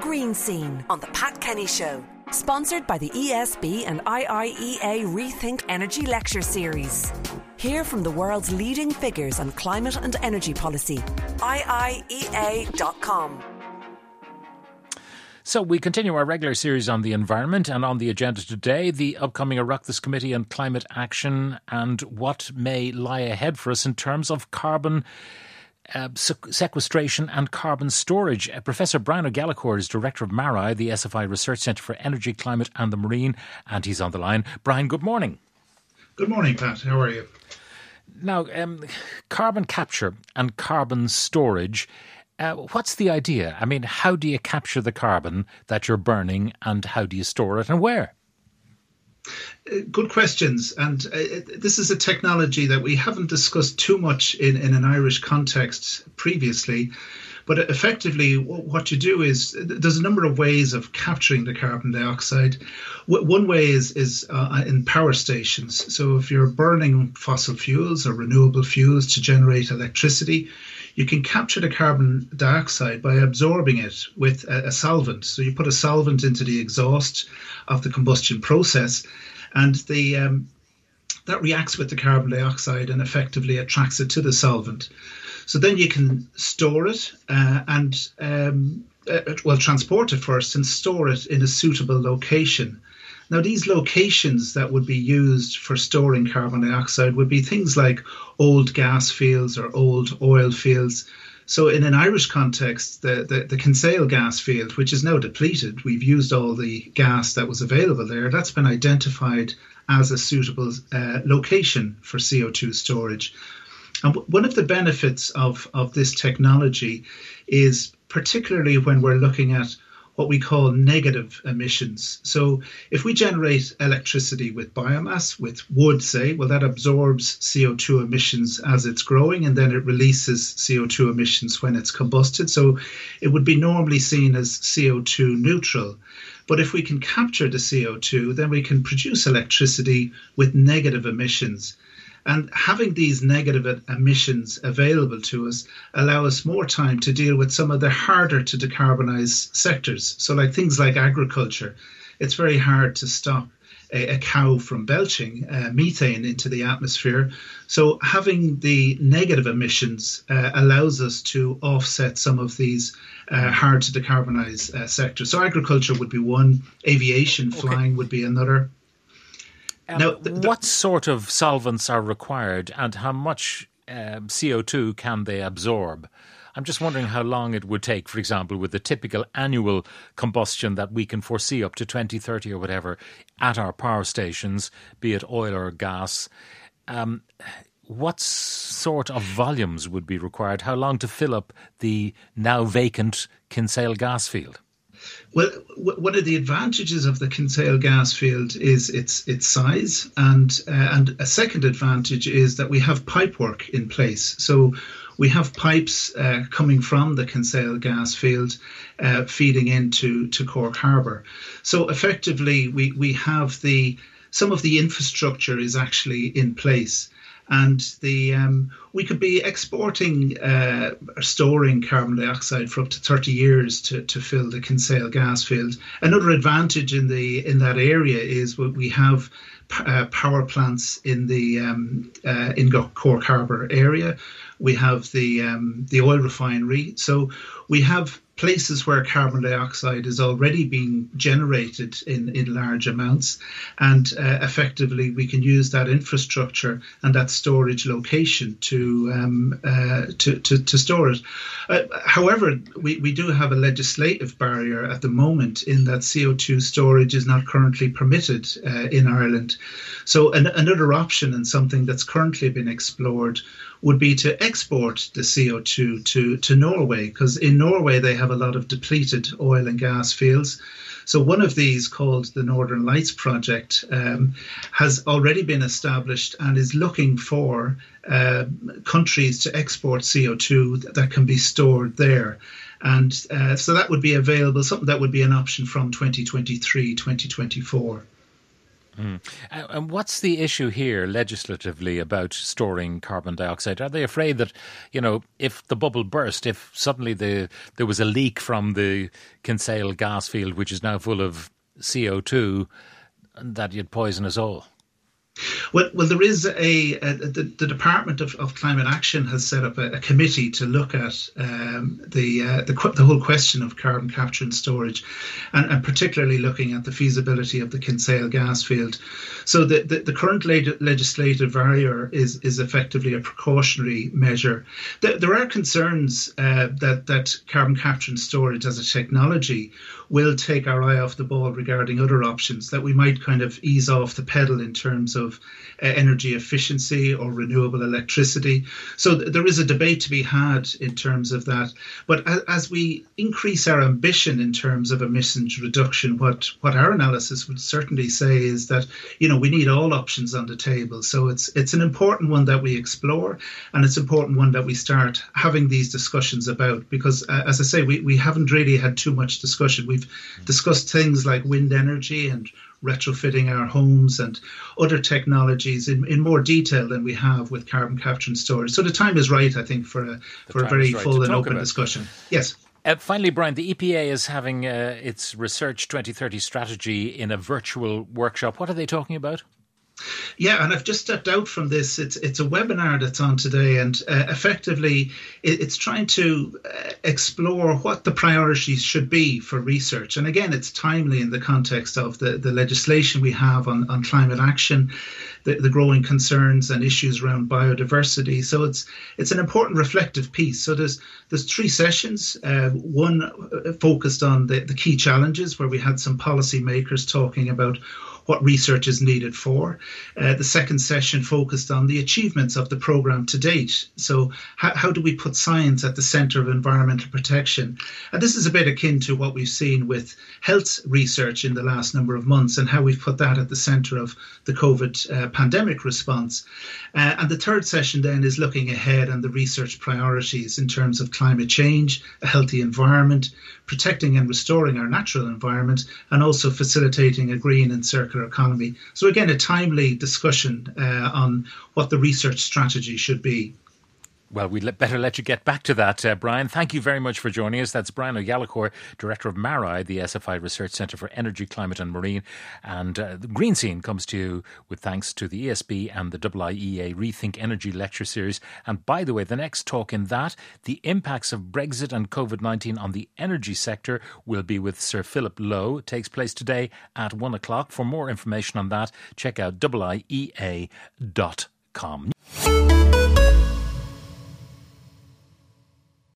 green scene on The Pat Kenny Show. Sponsored by the ESB and IIEA Rethink Energy Lecture Series. Hear from the world's leading figures on climate and energy policy. IIEA.com. So we continue our regular series on the environment, and on the agenda today, the upcoming Oireachtas Committee on Climate Action and what may lie ahead for us in terms of carbon sequestration and carbon storage. Professor Brian O'Gallagher is Director of MARI, the SFI Research Centre for Energy, Climate and the Marine, and he's on the line. Brian, good morning. Good morning, Pat. How are you? Now, carbon capture and carbon storage, what's the idea? I mean, how do you capture the carbon that you're burning and how do you store it and where? Good questions. And this is a technology that we haven't discussed too much in an Irish context previously. But effectively, what you do is there's a number of ways of capturing the carbon dioxide. One way is in power stations. So if you're burning fossil fuels or renewable fuels to generate electricity, you can capture the carbon dioxide by absorbing it with a solvent. So you put a solvent into the exhaust of the combustion process, and that reacts with the carbon dioxide and effectively attracts it to the solvent. So then you can store it and transport it first and store it in a suitable location. Now, these locations that would be used for storing carbon dioxide would be things like old gas fields or old oil fields. So in an Irish context, the Kinsale gas field, which is now depleted, we've used all the gas that was available there, that's been identified as a suitable location for CO2 storage. And one of the benefits of this technology is particularly when we're looking at what we call negative emissions. So if we generate electricity with biomass, with wood, say, well, that absorbs CO2 emissions as it's growing, and then it releases CO2 emissions when it's combusted. So it would be normally seen as CO2 neutral. But if we can capture the CO2, then we can produce electricity with negative emissions. And having these negative emissions available to us allow us more time to deal with some of the harder to decarbonise sectors. So like things like agriculture, it's very hard to stop a cow from belching methane into the atmosphere. So having the negative emissions allows us to offset some of these hard to decarbonise sectors. So agriculture would be one, aviation, flying would be another. Now, what sort of solvents are required and how much CO2 can they absorb? I'm just wondering how long it would take, for example, with the typical annual combustion that we can foresee up to 2030 or whatever at our power stations, be it oil or gas. What sort of volumes would be required? How long to fill up the now vacant Kinsale gas field? Well, one of the advantages of the Kinsale gas field is its size, and a second advantage is that we have pipework in place. So we have pipes coming from the Kinsale gas field feeding into Cork Harbour. So effectively, we have some of the infrastructure is actually in place. And we could be exporting or storing carbon dioxide for up to 30 years to fill the Kinsale gas field. Another advantage in that area is we have power plants in in Cork Harbour area. We have the oil refinery. So we have places where carbon dioxide is already being generated in large amounts, and effectively we can use that infrastructure and that storage location to store it. However, we do have a legislative barrier at the moment in that CO2 storage is not currently permitted in Ireland. So another option, and something that's currently been explored, would be to export the CO2 to Norway, because in Norway they have a lot of depleted oil and gas fields. So one of these, called the Northern Lights Project, has already been established and is looking for countries to export CO2 that can be stored there. And so that would be available, something that would be an option from 2023, 2024. And what's the issue here legislatively about storing carbon dioxide? Are they afraid that, if the bubble burst, if suddenly there was a leak from the Kinsale gas field, which is now full of CO2, that you'd poison us all? Well, there is the Department of Climate Action has set up a committee to look at the whole question of carbon capture and storage, and particularly looking at the feasibility of the Kinsale gas field. So the current legislative barrier is effectively a precautionary measure. There are concerns that carbon capture and storage as a technology will take our eye off the ball regarding other options, that we might kind of ease off the pedal in terms of energy efficiency or renewable electricity. So there is a debate to be had in terms of that. But as we increase our ambition in terms of emissions reduction, what our analysis would certainly say is that, we need all options on the table. So it's an important one that we explore, and it's important one that we start having these discussions about, because as I say, we haven't really had too much discussion. We've discussed things like wind energy and retrofitting our homes and other technologies in more detail than we have with carbon capture and storage. So the time is right, I think, for a very full and open discussion. Yes. Finally, Brian, the EPA is having its Research 2030 strategy in a virtual workshop. What are they talking about? Yeah, and I've just stepped out from this. It's a webinar that's on today, and effectively it's trying to explore what the priorities should be for research. And again, it's timely in the context of the legislation we have on climate action, the growing concerns and issues around biodiversity. So it's an important reflective piece. So there's 3 sessions, one focused on the key challenges, where we had some policymakers talking about what research is needed for. The second session focused on the achievements of the programme to date. So how do we put science at the centre of environmental protection? And this is a bit akin to what we've seen with health research in the last number of months, and how we've put that at the centre of the COVID pandemic response. And the third session then is looking ahead on the research priorities in terms of climate change, a healthy environment, protecting and restoring our natural environment, and also facilitating a green and circular economy. So again, a timely discussion on what the research strategy should be. Well, we'd better let you get back to that, Brian. Thank you very much for joining us. That's Brian O'Gallagher, Director of MARI, the SFI Research Centre for Energy, Climate and Marine. And the Green Scene comes to you with thanks to the ESB and the IIEA Rethink Energy Lecture Series. And by the way, the next talk in that, the impacts of Brexit and COVID-19 on the energy sector, will be with Sir Philip Lowe. It takes place today at 1 o'clock. For more information on that, check out IIEA.com.